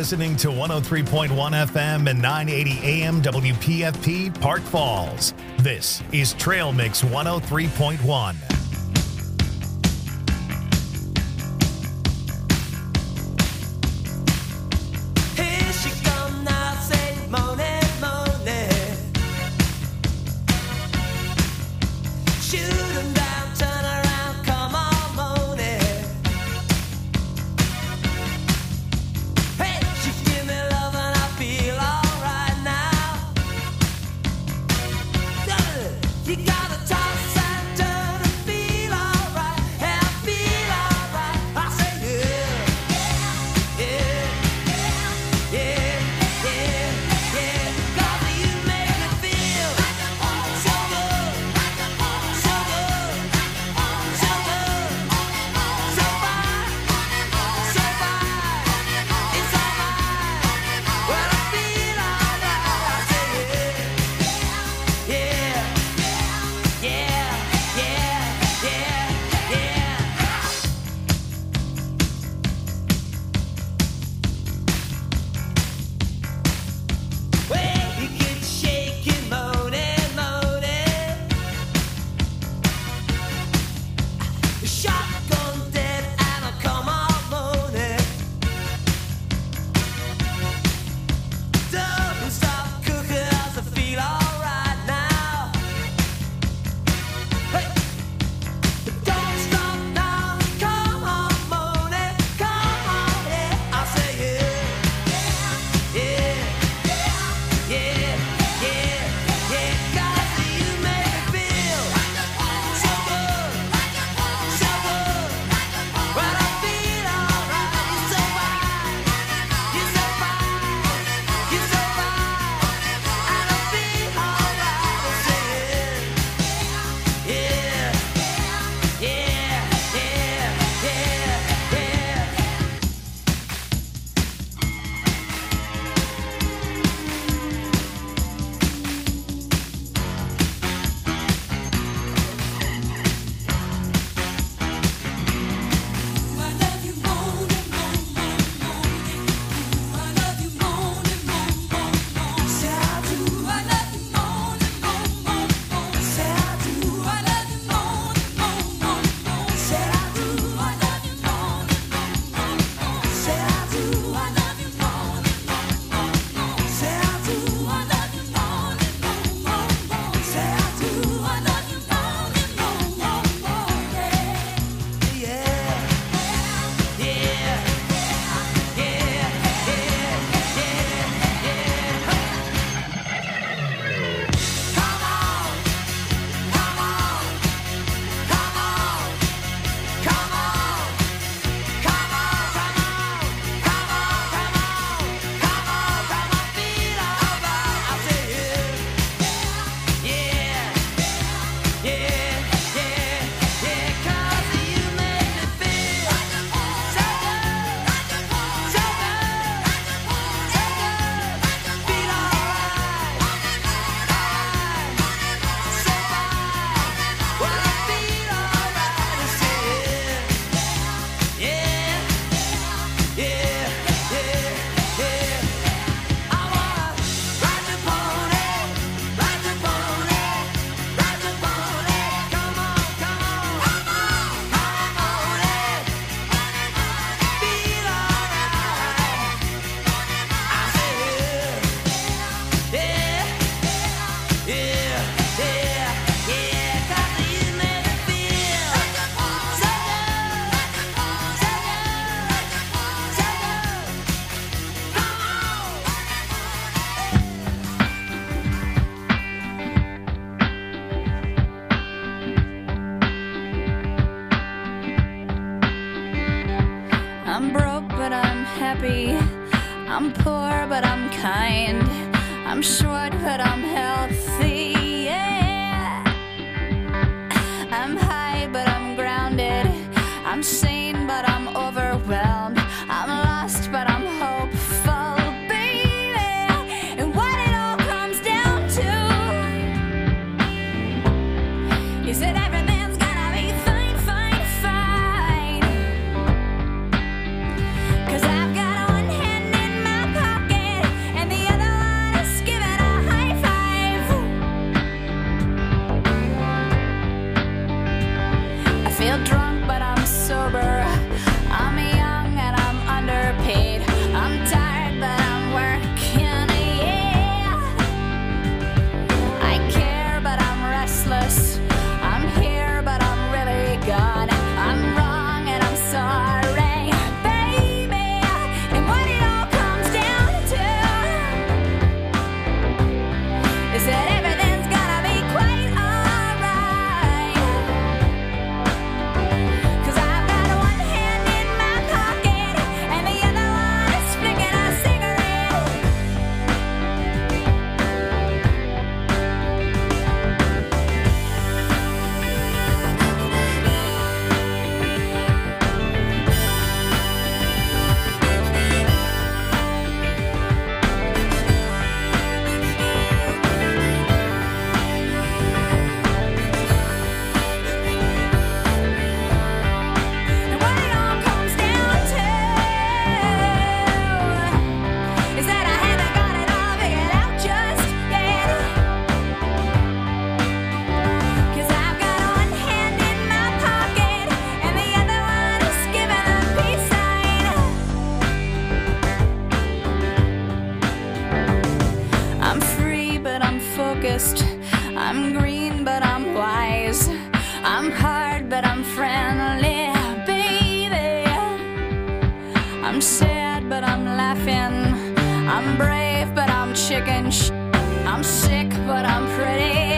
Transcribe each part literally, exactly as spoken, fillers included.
listening to one oh three point one F M and nine eighty A M W P F P Park Falls. This is Trail Mix one oh three point one. You gotta toss and turn and feel alright. I'm broke, but I'm happy. I'm poor, but I'm kind. I'm short, but I'm healthy, yeah. I'm high, but I'm grounded. I'm sane, but I'm overwhelmed. I'm lost, but I'm hopeful, baby. And what it all comes down to is that everything's gonna be fine, fine, fine. 'Cause I've got one hand in my I'm green, but I'm wise. I'm hard, but I'm friendly, baby. I'm sad, but I'm laughing. I'm brave, but I'm chicken sh- I'm sick, but I'm pretty.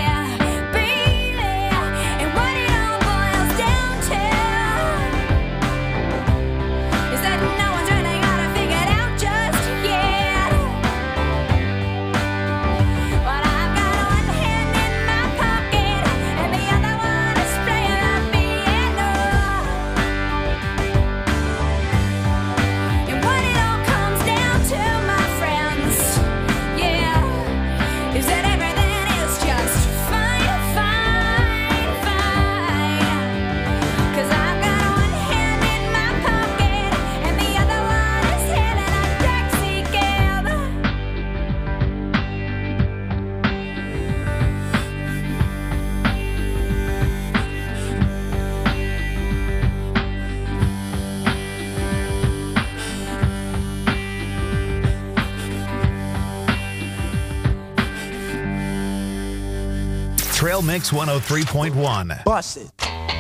Trail Mix one oh three point one. Bust it.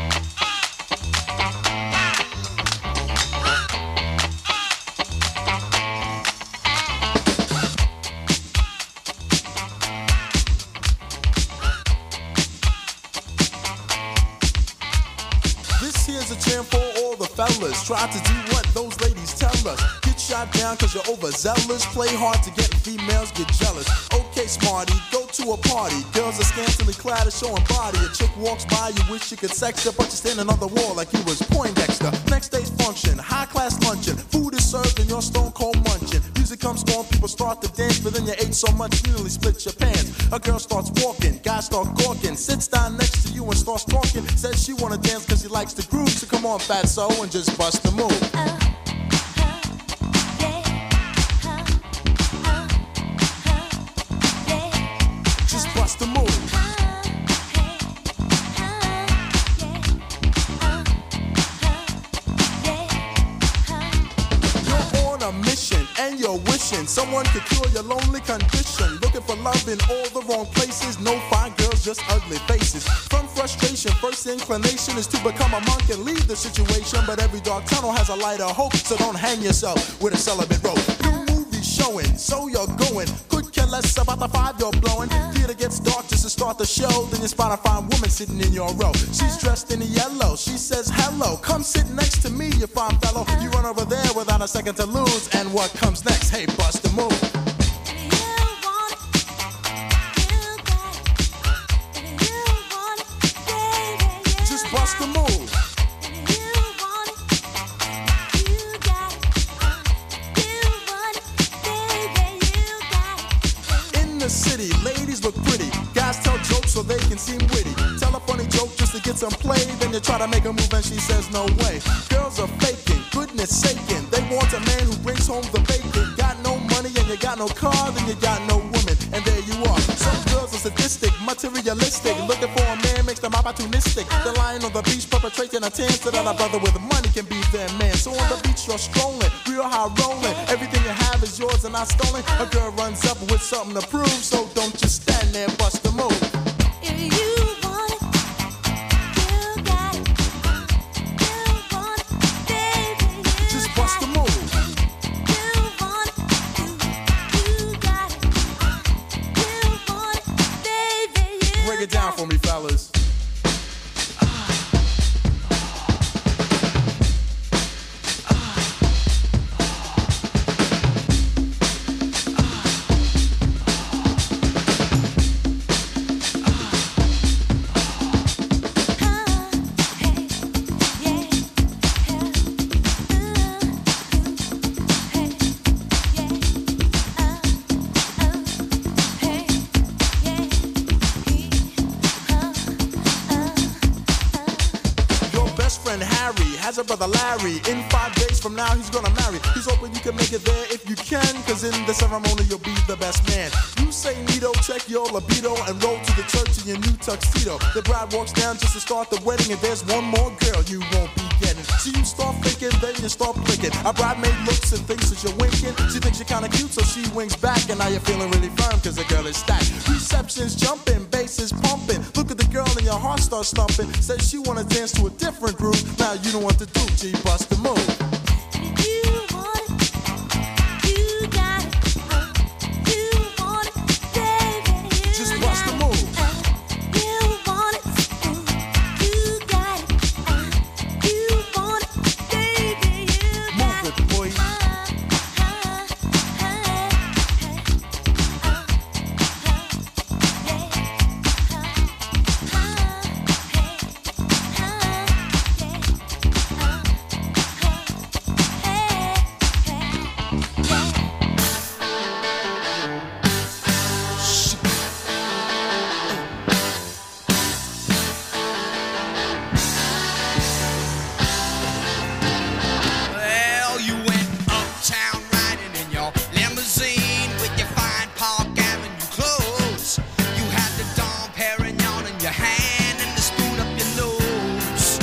This here's a jam for all the fellas. Try to do what those ladies tell us. Get shot down cause you're overzealous. Play hard to get females get jealous. Okay, smarty, go to a party. Girls are scantily clad and showing body. A chick walks by, you wish you could sex her, but you're standing on the wall like you was Poindexter. Next day's function, high class luncheon. Food is served and you're stone cold munching. Music comes on, people start to dance, but then you ate so much you nearly split your pants. A girl starts walking, guys start gawking, sits down next to you and starts talking. Says she wanna dance cause she likes the groove, so come on fatso and just bust the move. Uh. Bust the move. You're on a mission and you're wishing someone could cure your lonely condition. Looking for love in all the wrong places. No fine girls, just ugly faces. From frustration, first inclination is to become a monk and leave the situation. But every dark tunnel has a light of hope, so don't hang yourself with a celibate rope. New movie showing, so you're going. Could care less about the five you're blowing. Theater gets dark just to start the show. Then you spot a fine woman sitting in your row. She's dressed in yellow. She says hello. Come sit next to me, you fine fellow. You run over there without a second to lose. And what comes next? Hey, bust the move. Just bust the move. City, ladies look pretty. Guys tell jokes so they can seem witty. Tell a funny joke just to get some play. Then you try to make a move and she says no way. Girls are faking, goodness saking. They want a man who brings home the bacon. Got no money and you got no car, then you got no woman. And there you are. Some girls are sadistic, materialistic. Looking for a man makes them opportunistic. They're lying on the beach perpetrating a tan so that a brother with money can be their man. So on the beach you're strolling, real high rolling. Everything you have is yours and not stolen. A girl runs up with something to prove. So don't just stand there, bust the move. If you want it, you got it. You want it, baby, you just bust the move. You want it, you, you got it. You want it, baby, you break it down for me, fellas. Has a brother Larry. In five days from now he's gonna marry. He's hoping you can make it there if you can, cause in the ceremony you'll be the best man. You say neato, check your libido, and roll to the church in your new tuxedo. The bride walks down just to start the wedding, and there's one more girl you won't be getting. So you start thinking, then you start blinking. A bridemaid looks and thinks that you're winking. She thinks you're kinda cute, so she winks back, and now you're feeling really firm cause the girl is stacked. Reception's jumping, bass bass is pumping. Look at the girl and your heart starts stumping. Says she wanna dance to a different groove. Now you know what to do, G, bust the move. You want it, you got it. Uh, you want it, baby. You Just bust the got move. it. Uh, you want it, ooh, you got it. Uh, you want it, baby. You got Move it. it, boy. Uh, uh, uh, Well, you went uptown riding in your limousine with your fine Park Avenue clothes. You had the Dom Perignon in your hand and the spoon up your nose.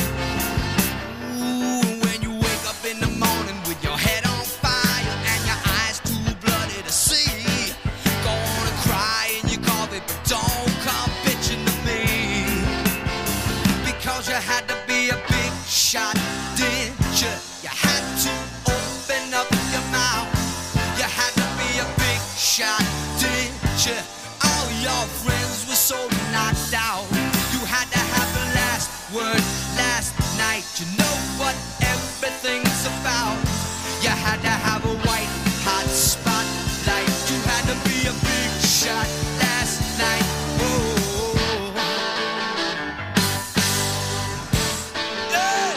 Ooh, when you wake up in the morning with your head on fire and your eyes too bloody to see, go on and cry in your coffee, but don't come bitching to me. Because you had to be a big shot, didn't you? You had to open up your mouth. You had to be a big shot, didn't you? All your friends were so knocked out. You had to have the last word last night. You know what everything's about. You had to have a white hot spotlight. You had to be a big shot last night. Whoa. Hey!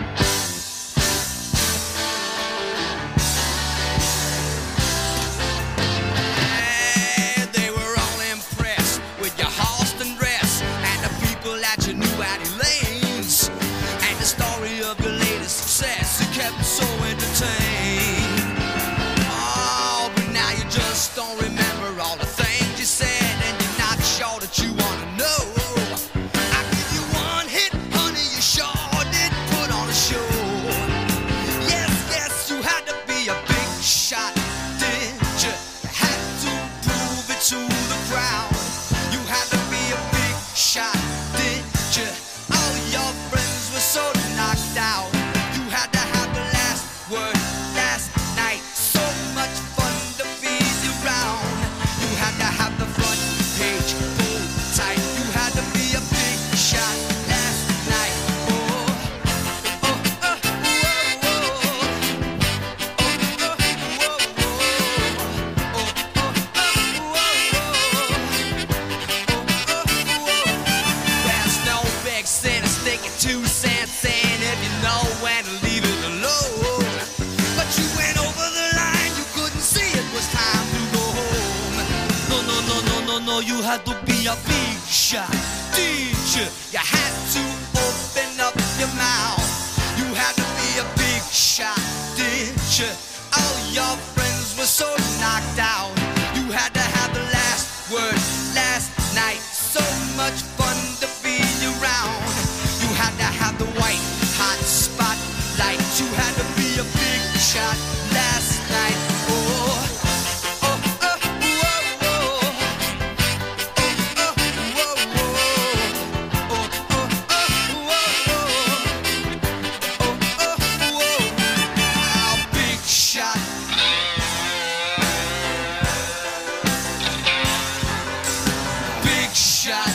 And they were all impressed with your Halston dress and the people at your new Addy Lanes and the story of your latest success. It kept them so entertained. Oh, but now you just don't remember all the things you said and you're not sure that you want to know. I give you one hit, honey, you sure did put on a show. Yes, yes, you had to be a big shot, didn't you? You had to prove it to the crowd. You had to be a big shot, didn't you? All your friends were so knocked out. You had to have the last word last night. So much fun to be around. You had to have the front page pulled tight. You had to be a big shot last night. Oh, oh, oh, whoa, whoa. There's no big sin in sticking two cents in if you know when to leave it alone. But you went over the line, you couldn't see it was time to go home. No, no, no, no, no, no, you had to be a big shot, did you? You had to open up your mouth. You had to be a big shot, did you? All your friends were so knocked out. You had to have the last word last night. So much fun to be around. You had to have the white hot spotlight. You had to be a big shot last night. Oh, oh, oh, whoa, whoa. Oh, oh, whoa, whoa. Oh, oh, oh, whoa, whoa. Oh, oh, whoa. Oh, big shot. Big shot.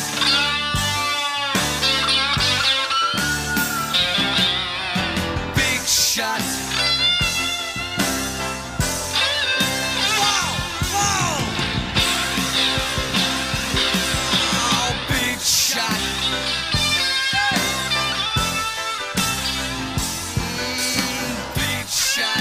Big shot. Whoa, whoa. Oh, big shot. Mm, big shot.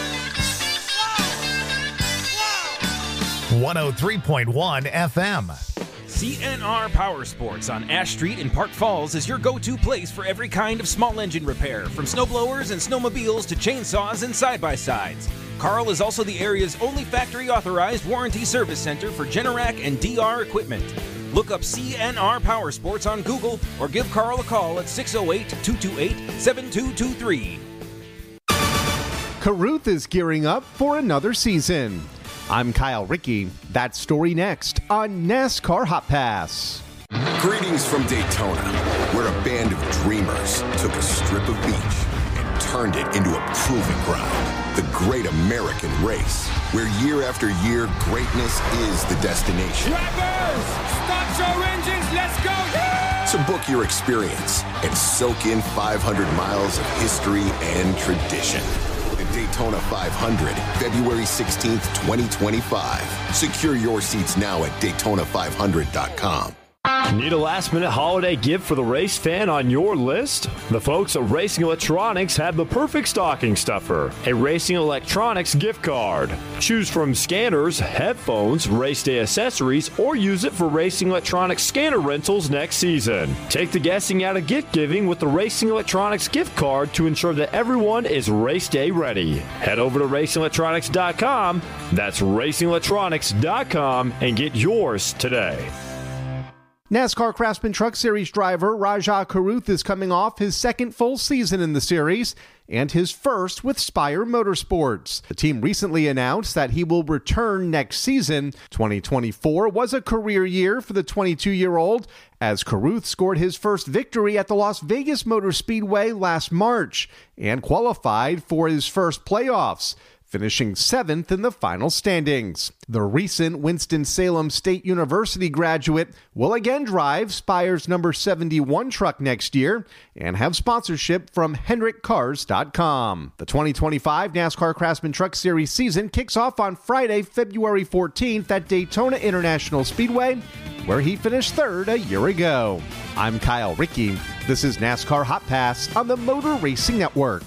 Whoa, whoa. one oh three point one F M. C N R Power Sports on Ash Street in Park Falls is your go-to place for every kind of small engine repair, from snowblowers and snowmobiles to chainsaws and side-by-sides. Carl is also the area's only factory-authorized warranty service center for Generac and D R equipment. Look up C N R Power Sports on Google or give Carl a call at six oh eight, two two eight, seven two two three. Caruth is gearing up for another season. I'm Kyle Rickey. That story next on NASCAR Hot Pass. Greetings from Daytona, where a band of dreamers took a strip of beach and turned it into a proving ground. The Great American Race, where year after year, greatness is the destination. Drivers, start your engines, let's go! So book your experience and soak in five hundred miles of history and tradition. The Daytona five hundred, February sixteenth, twenty twenty-five. Secure your seats now at Daytona five hundred dot com. Need a last-minute holiday gift for the race fan on your list? The folks at Racing Electronics have the perfect stocking stuffer, a Racing Electronics gift card. Choose from scanners, headphones, race day accessories, or use it for Racing Electronics scanner rentals next season. Take the guessing out of gift giving with the Racing Electronics gift card to ensure that everyone is race day ready. Head over to racing electronics dot com, that's racing electronics dot com, and get yours today. NASCAR Craftsman Truck Series driver Rajah Caruth is coming off his second full season in the series and his first with Spire Motorsports. The team recently announced that he will return next season. twenty twenty-four was a career year for the twenty-two-year-old as Caruth scored his first victory at the Las Vegas Motor Speedway last March and qualified for his first playoffs, finishing seventh in the final standings. The recent Winston-Salem State University graduate will again drive Spire's number seventy-one truck next year and have sponsorship from Hendrick Cars dot com. The twenty twenty-five NASCAR Craftsman Truck Series season kicks off on Friday, February fourteenth at Daytona International Speedway, where he finished third a year ago. I'm Kyle Rickey. This is NASCAR Hot Pass on the Motor Racing Network.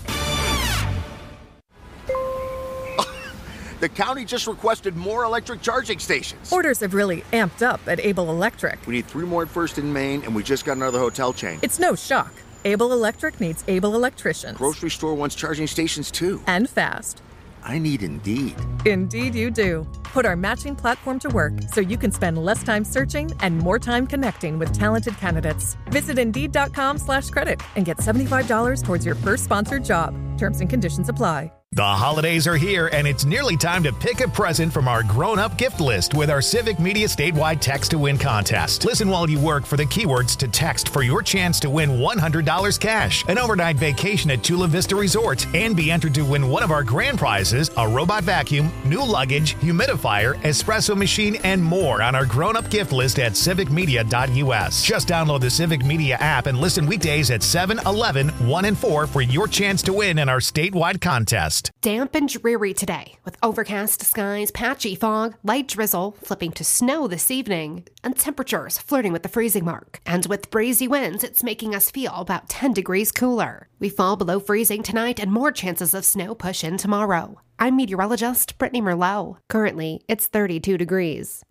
The county just requested more electric charging stations. Orders have really amped up at Able Electric. We need three more at First and Main, and we just got another hotel chain. It's no shock. Able Electric needs able electricians. Grocery store wants charging stations too. And fast. I need Indeed. Indeed you do. Put our matching platform to work so you can spend less time searching and more time connecting with talented candidates. Visit Indeed.com slash credit and get seventy-five dollars towards your first sponsored job. Terms and conditions apply. The holidays are here, and it's nearly time to pick a present from our grown-up gift list with our Civic Media statewide Text to Win contest. Listen while you work for the keywords to text for your chance to win one hundred dollars cash, an overnight vacation at Chula Vista Resort, and be entered to win one of our grand prizes, a robot vacuum, new luggage, humidifier, espresso machine, and more on our grown-up gift list at civic media dot u s. Just download the Civic Media app and listen weekdays at seven, eleven, one, and four for your chance to win in our statewide contest. Damp and dreary today, with overcast skies, patchy fog, light drizzle, flipping to snow this evening, and temperatures flirting with the freezing mark. And with breezy winds, it's making us feel about ten degrees cooler. We fall below freezing tonight, and more chances of snow push in tomorrow. I'm meteorologist Brittany Merlot. Currently, it's thirty-two degrees.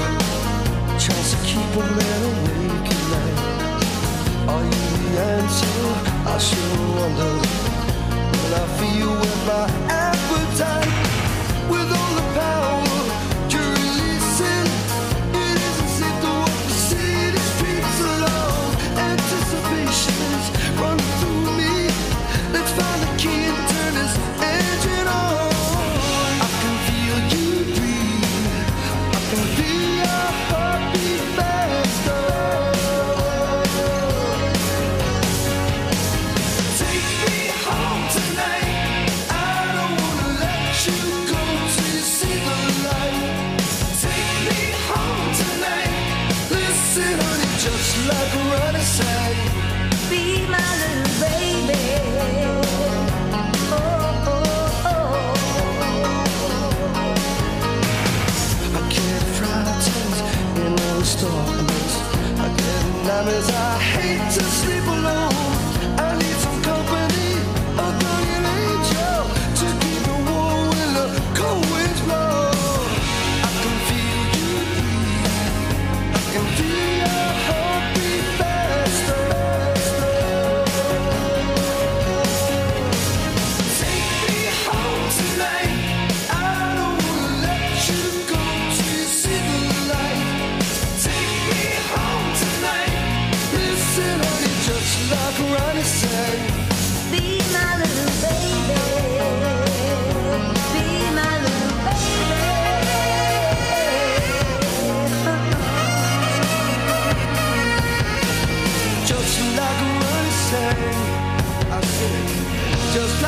Tries to keep a man awake at night. Are you the answer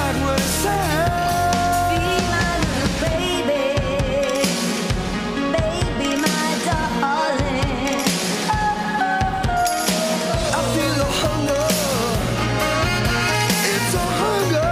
right what it says. Be my little baby, baby, my darling. I feel the hunger. It's a hunger.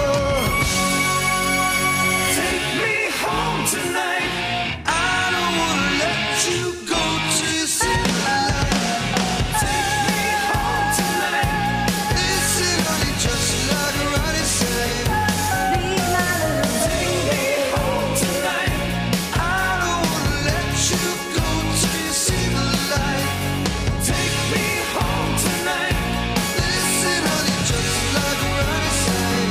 Take me home tonight. I don't wanna let you go till you see the light. Take me home tonight. Listen, honey, just like Ronnie said. Be my little Take me home tonight. I don't wanna let you go till you see the light. Take me home tonight. Listen, honey, just like Ronnie said.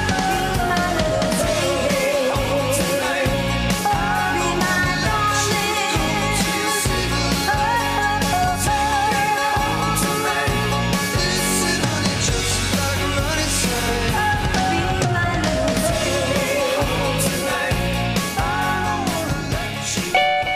Take me home tonight. I don't wanna let you go till you see the light. Take me home tonight. Listen, honey, just like Ronnie said. Take me home tonight. I don't wanna let you.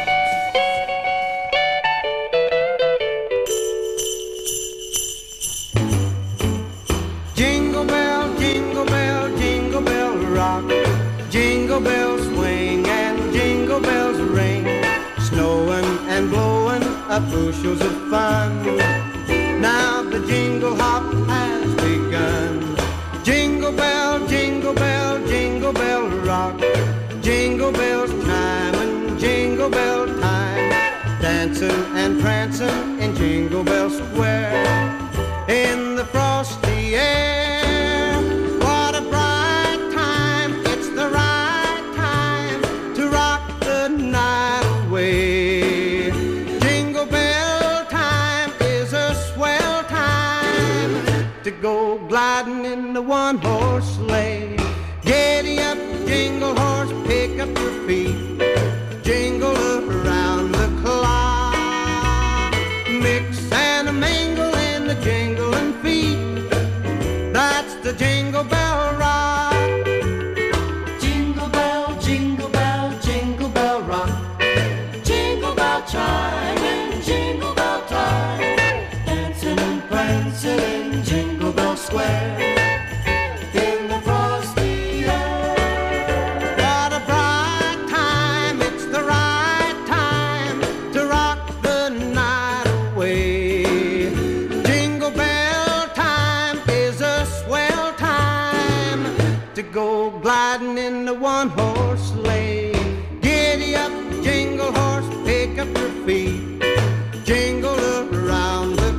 Jingle bell, jingle bell, jingle bell rock. Jingle bells swing and jingle bells ring. Snowing and blowing up bushels of fun. Now the jingle hop has begun. Jingle bell, jingle bell, jingle bell rock. Jingle bells time and jingle bell time. Dancing and prancing in Jingle Bell Square. In the frosty air, what a bright time. It's the right time to rock the night away. Jingle bell time is a swell time to go gliding in the one-horse sleigh. Giddy up, jingle horse, pick up your feet. Jingle around the clock. Mix and a mingle in the jingling feet. That's the Jingle Bell Rock. Jingle bell, jingle bell, jingle bell rock. Jingle bell chime and jingle bell time. Dancing and prancing in Jingle Bell Square. In the frosty air. What a bright time, it's the right time to rock the night away. Jingle bell time is a swell time to go gliding in the one-horse sleigh. Giddy up, jingle horse, pick up your feet. Jingle around the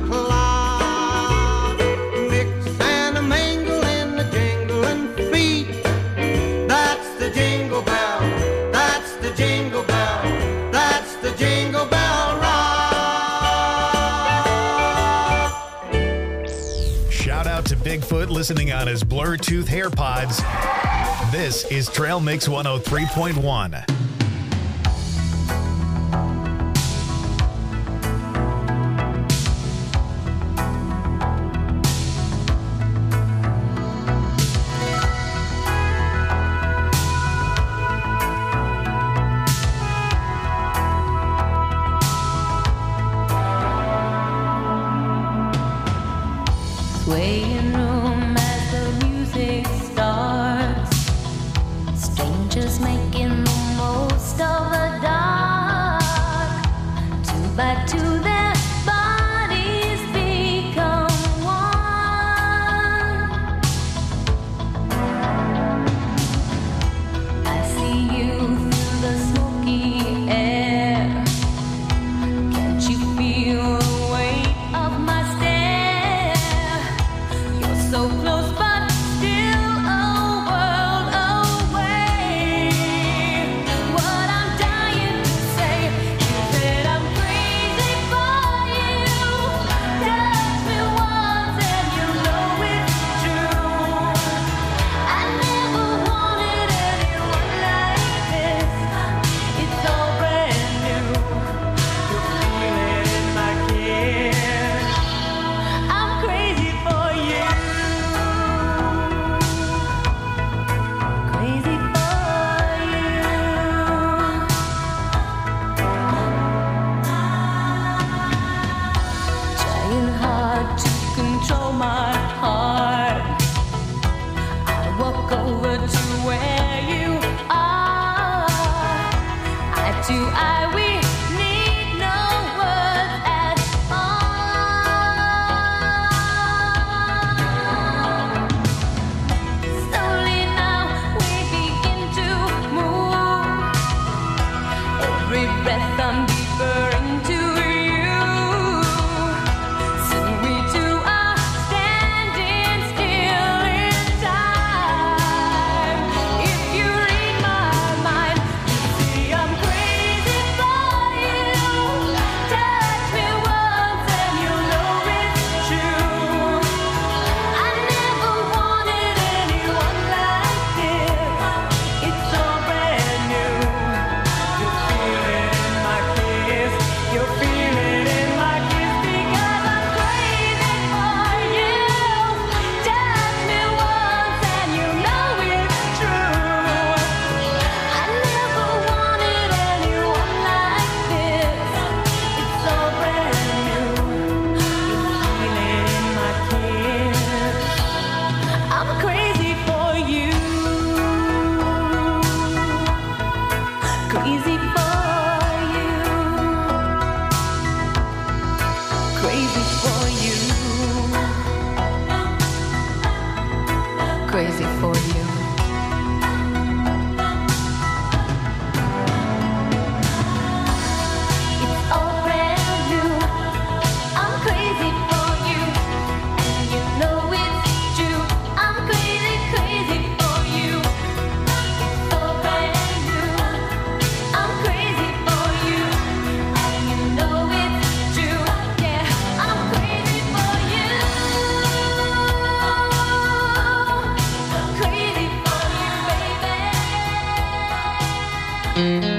clock. Mix and a mingle in the jingling feet. That's the jingle bell. That's the jingle bell. That's the Jingle Bell Rock. Shout out to Bigfoot listening on his Bluetooth AirPods. This is Trail Mix one oh three point one. swaying room as the music starts. Strangers making the most walk over to where you are. Eye to eye, we need no words at all. Slowly now we begin to move. Every breath I'm deeper into you. Soon we two are standing still in time. If you read my mind, you see I'm crazy for you. Touch me once and you'll know it's true. I never wanted anyone like this. It's all brand new. You feel it in my kiss. You feel it in my kiss because I'm crazy for you. Touch me once and you know it's true. I never wanted anyone like this. It's all brand new. You feel it in my kiss. I'm crazy for you. Crazy for you. Crazy for you. Crazy for you. It's all brand new. I'm crazy for you, and you know it's true. I'm crazy, crazy for you. It's all brand new. I'm crazy for you, and you know it's true. Yeah, I'm crazy for you. Crazy for you, baby.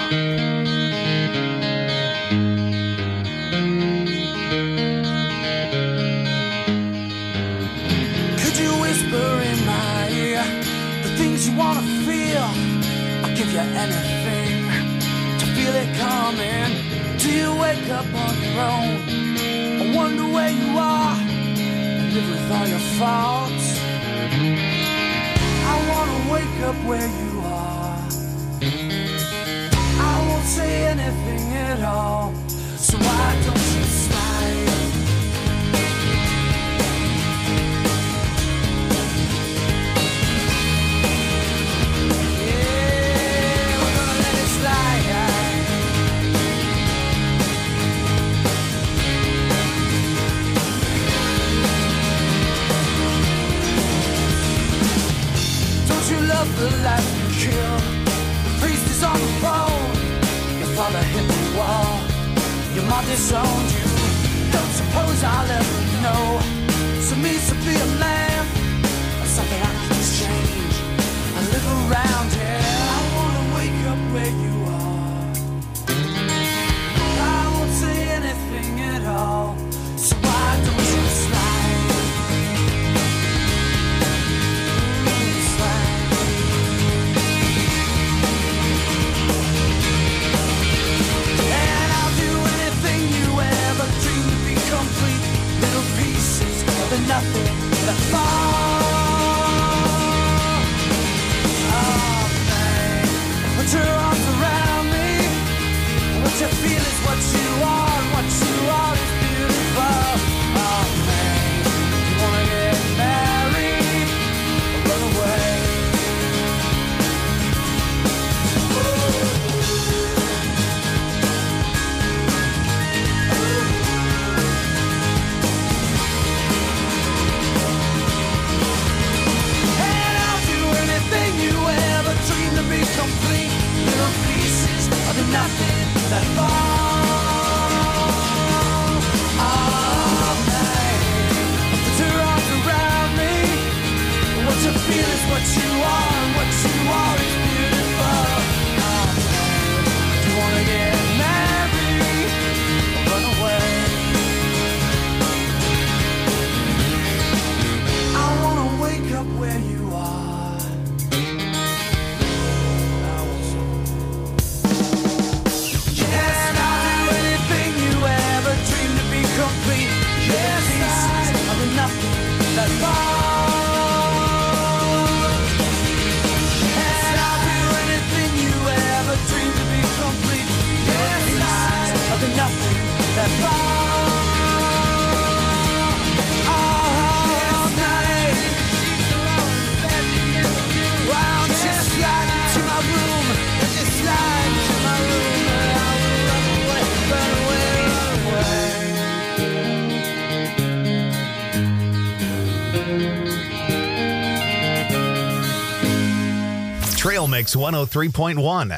Could you whisper in my ear the things you wanna feel? I'll give you anything to feel it coming. Do you wake up on your own? I wonder where you are and live with all your faults. I wanna wake up where you are. I won't say anything at all. So why don't you slide? Yeah, we're gonna let it slide. Don't you love the life you kill? The priest is on the phone. Your father hit the wall. Your mom disowned you. Don't suppose I'll ever know. So means to be a man or something I can exchange. I live around here. I wanna wake up where you are. I won't say anything at all. So why don't you slide? Mm, slide. And I'll do anything you ever dreamed to be complete. Little pieces of the nothing that fall. Oh man, put your arms around me. What you feel is what you are, and what you are is beautiful. Oh man, you wanna get married or run away? And I'll do anything you ever dreamed to be complete. Little pieces of the nothing that fall. Oh man, put your arms around me. What you feel is what you are, and what you are is beautiful. Oh man, do you wanna get married or run away? I wanna wake up where you are. Yes, I'll do anything you ever dreamed to be complete. Yes, pieces of the nothing that fall. Trail Mix one oh three point one.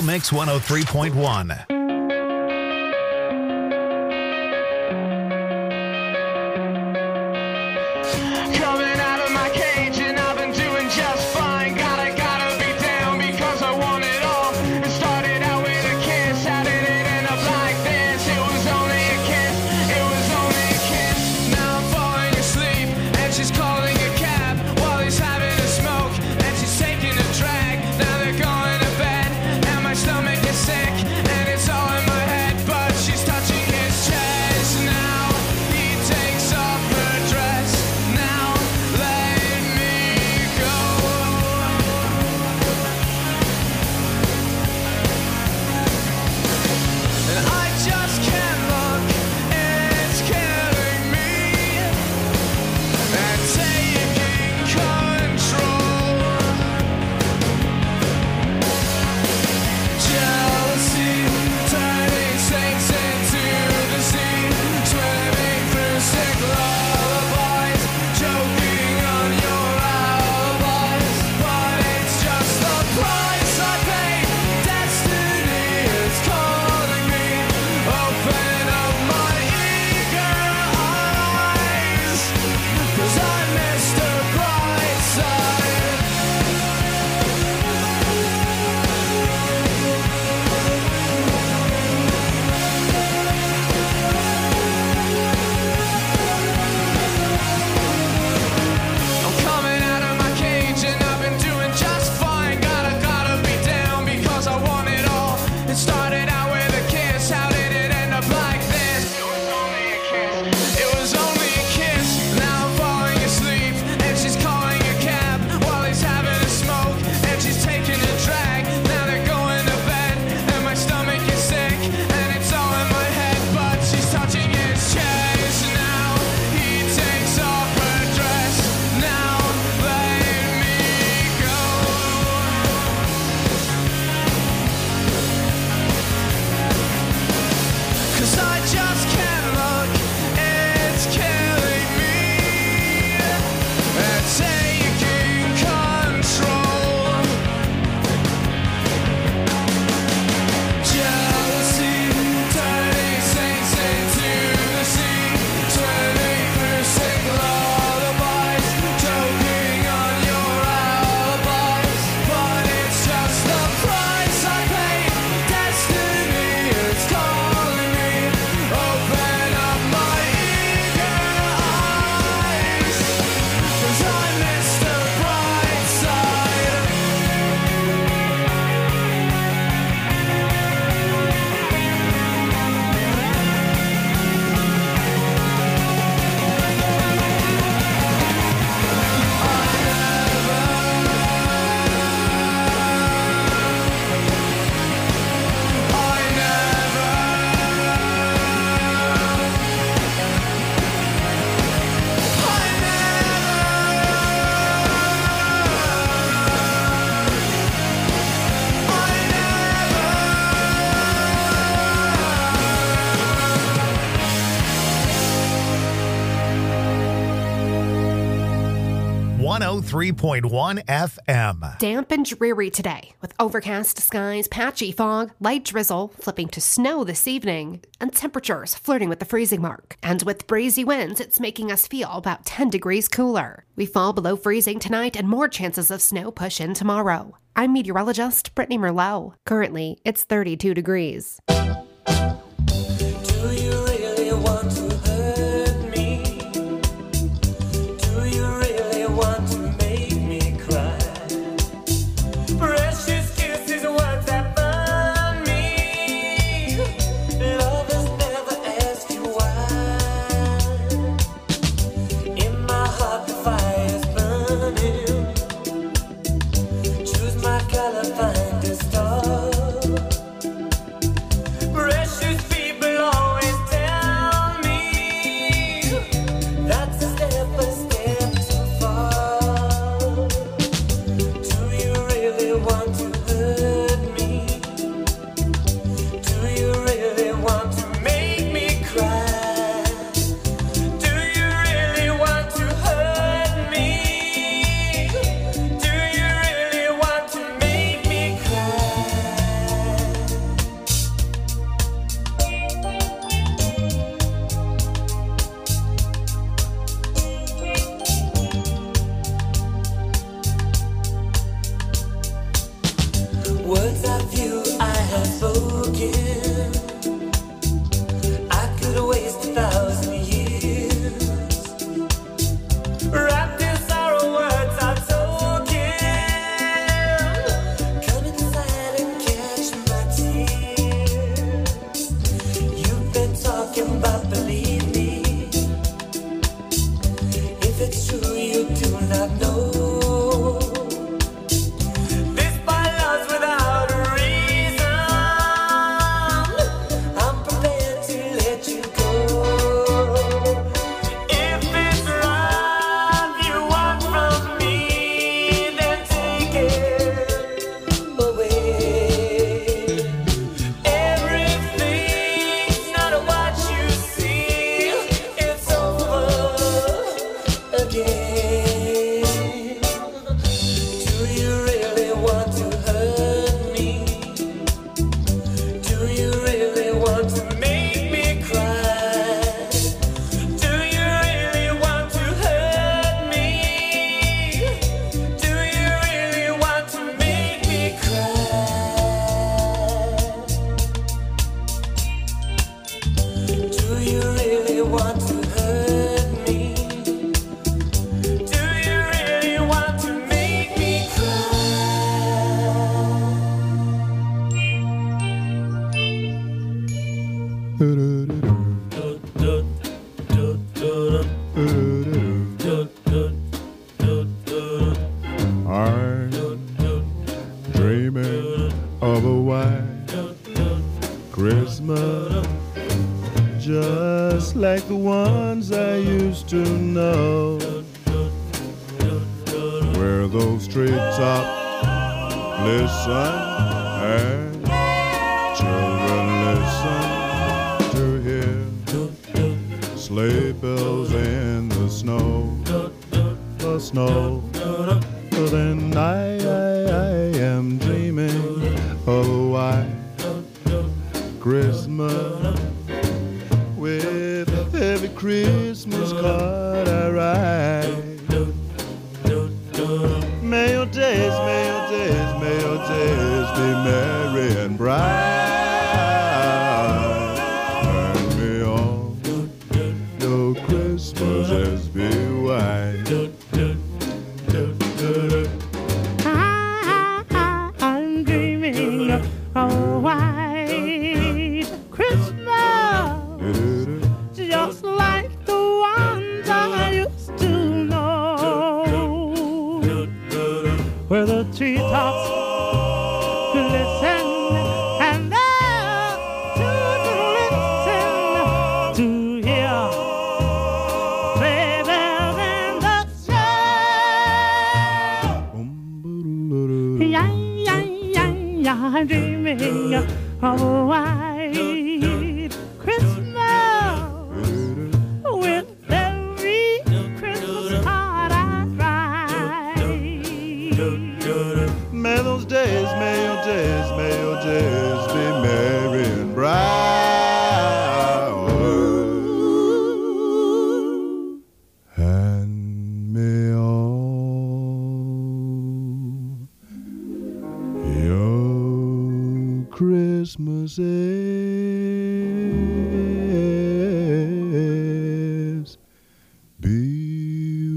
Mix one oh three point one. Coming out of my cage and I've been doing just fine. Gotta, gotta be down because I want it all. It started out with a kiss. How did it end up like this? It was only a kiss. It was only a kiss. Now I'm falling asleep and she's calling a cab while he's having a smoke and she's taking a drag. Now they're going to bed and my stomach is sick and it's all in my head, but she's touching his chest. Now he takes off her dress. Now let me go. And I just can't look, it's killing me and taking control. Jealousy turning saints into the sea, swimming through sick lullabies, choking on your alibis. But it's just the price I pay. Destiny is calling me. Open up my eager eyes, 'cause I missed the bright side. I'm coming out of my cage and I've been doing just fine. Gotta, gotta be down because I want it all. It started out with a kiss. How did it end up like this? It was only a kiss. It was only a kiss. Now I'm falling asleep and she's calling a cab while he's having a smoke and she's taking a drag. Now they're going to bed and my stomach is sick and it's all in my head, but she's touching his chest. Now he takes off her dress. Now let me go. 'Cause I just can't look, it's killing me and taking control. Jealousy turning saints into the sea, swimming through sick lullabies, choking on your alibis. But it's just the price I pay. Destiny is calling me. Open up my eager eyes, 'cause I missed the bright side. one oh three point one F M. Damp and dreary today, with overcast skies, patchy fog, light drizzle, flipping to snow this evening, and temperatures flirting with the freezing mark. And with breezy winds, it's making us feel about ten degrees cooler. We fall below freezing tonight, and more chances of snow push in tomorrow. I'm meteorologist Brittany Merlot. Currently, it's thirty-two degrees. Do you really want to hurt me? Do you really want to make me cry? Precious kisses, what that burn me. Lovers never ask you why. In my heart the fire's burning. Choose my color, find a star. I'm dreaming of a white Christmas, just like the ones I used to know, where those treetops listen and children listen to hear sleigh bells in the snow, the snow. Then I, I, I am dreaming of a white Christmas, with every Christmas card I write. May your days, may your days, may your days be merry and bright, and may all your Christmases be white. I'm dreaming of a white Christmas, just like the ones I used to know, where the treetops glisten and the children listen to hear sleigh bells in the snow. Yeah, yeah, yeah, yeah, I'm dreaming of a white Christmas, with every Christmas card I write. May those days, may your days, may your days be merry and bright. And may all your Christmases be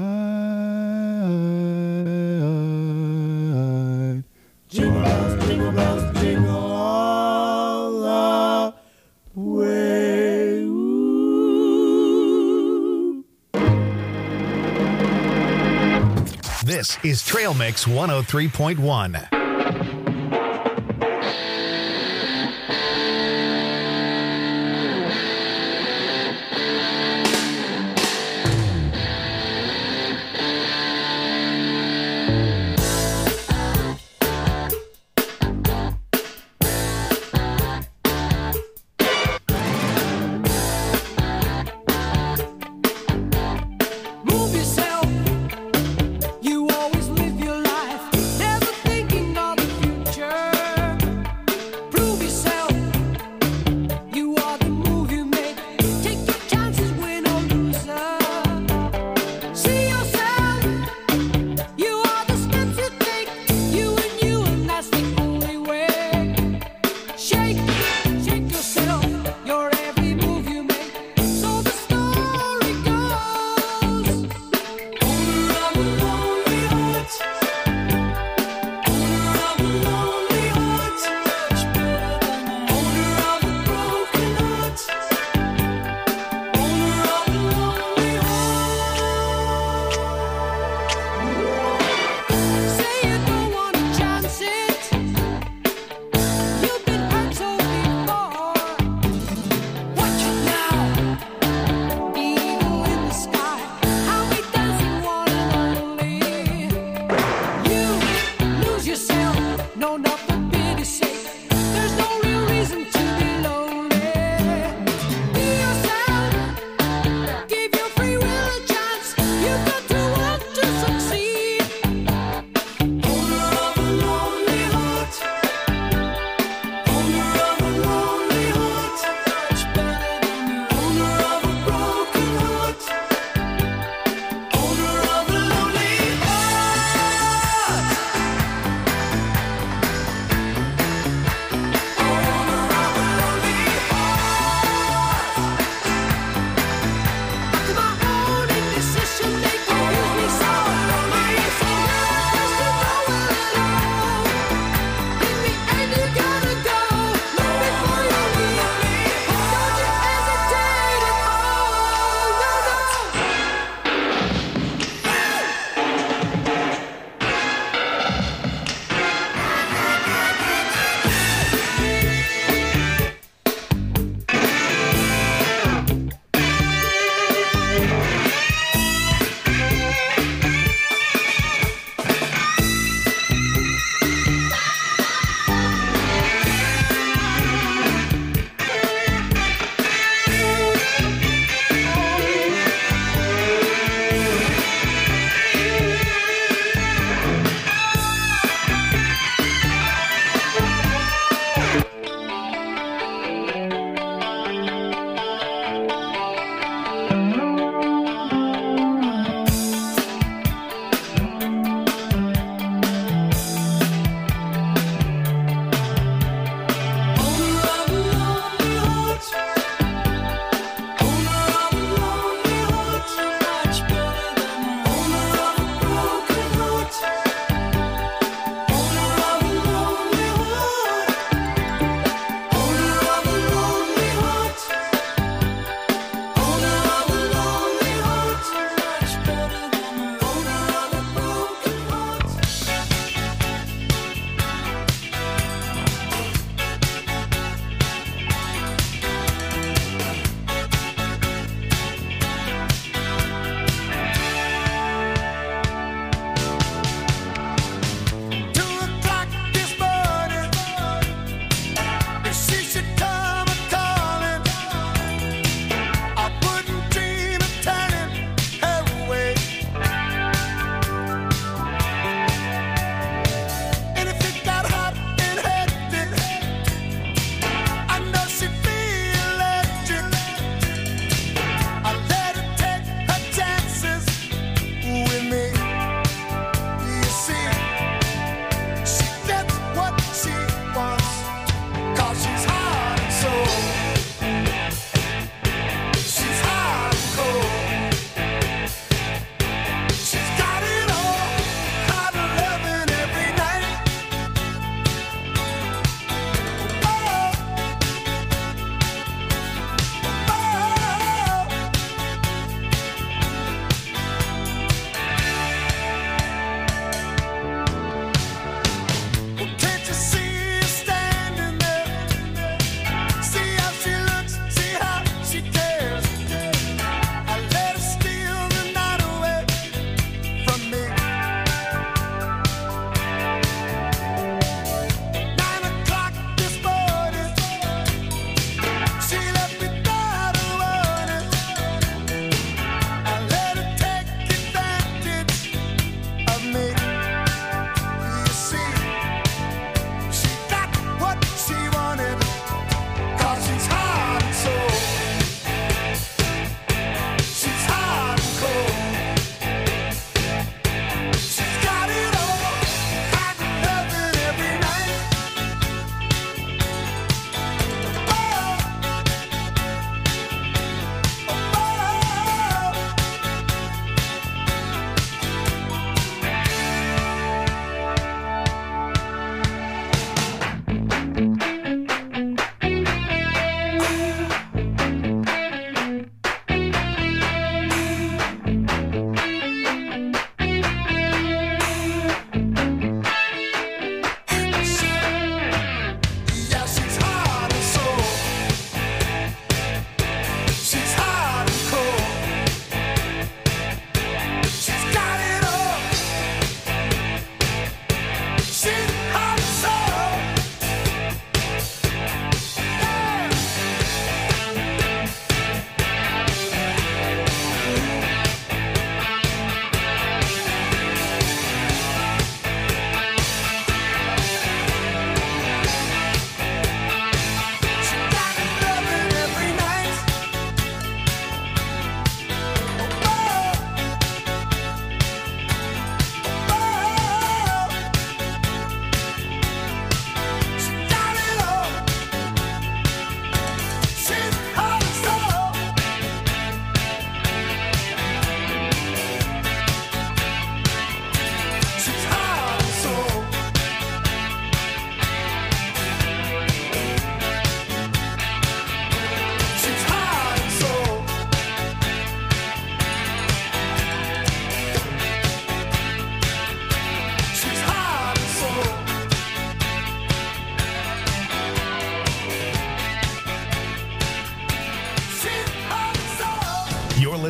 white. Jingle bells, jingle bells, jingle all the way. Ooh. This is Trail Mix one oh three point one. Move yourself. You always live your life, never thinking of the future. Prove yourself. You are the move you make. Take your chances, win or loser. See yourself. You are the steps you take. You and you, and that's the only way. Shake, shake yourself. Your every move you make. So the story goes. Owner of a lonely heart. Owner of a lonely heart. Owner of a broken heart. Owner of a lonely heart. Say you don't want to chance it. You've been hurt so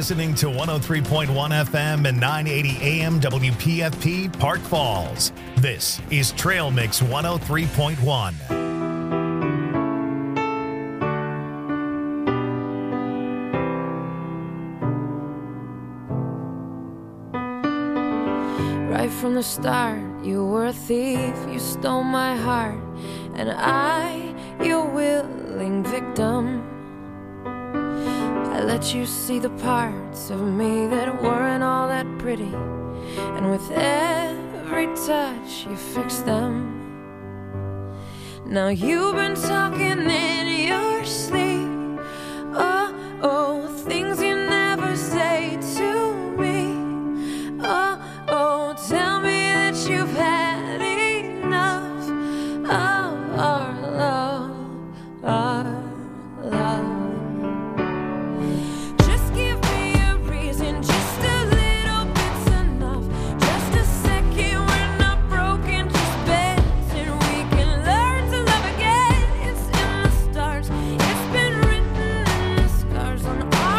listening to one oh three point one F M and nine eighty A M W P F P Park Falls. This is Trail Mix one oh three point one. Right from the start, you were a thief, you stole my heart, and I, your willing victim. I let you see the parts of me that weren't all that pretty, and with every touch you fixed them. Now you've been talking in